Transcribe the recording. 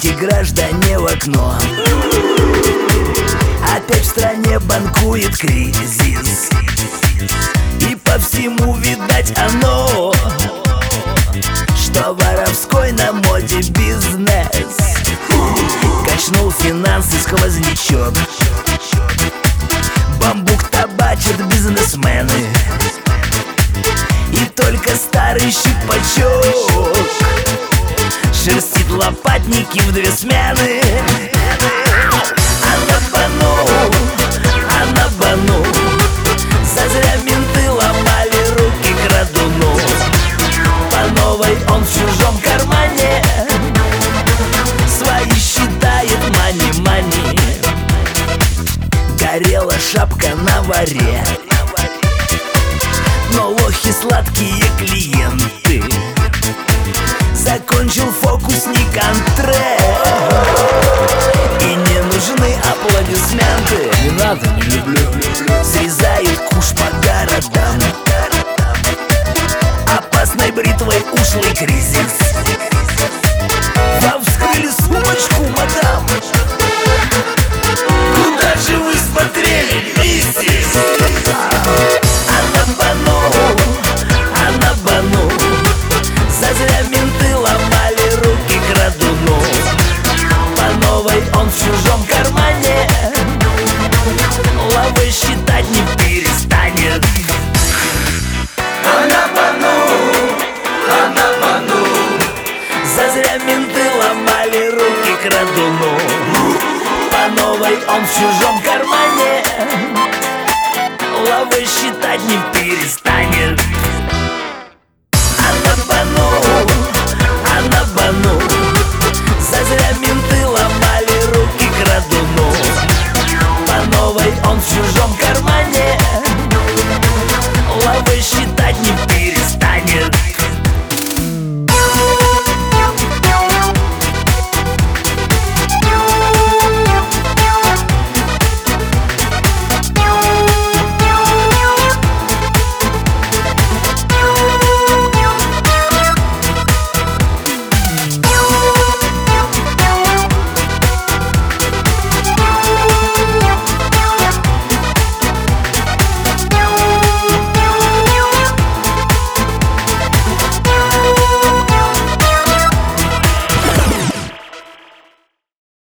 Гляньте, граждане, в окно. Опять в стране банкует кризис, и по всему видать оно, что воровской на моде бизнес качнул финансы сквознячок. Бамбук табачат бизнесмены, и только старый щипачок шерстит лопатники в 2 смены. А на бану зазря менты ломали руки крадуну. По новой он в чужом кармане свои считает мани-мани. Горела шапка на варе, но лохи сладкие клиенты. Закончил фокусник антре, и не нужны аплодисменты. Не надо, не люблю. Срезает куш по городам, опасной бритвой ушлый кризис. Вам вскрыли сумочку, мадам? Куда же вы смотрели, миссис? А на бану зазря менты ломали руки крадуну. По новой он в чужом кармане лавы считать не перестанет. А на бану зазря менты ломали руки крадуну. По новой он в чужом кармане лавы считать не перестанет.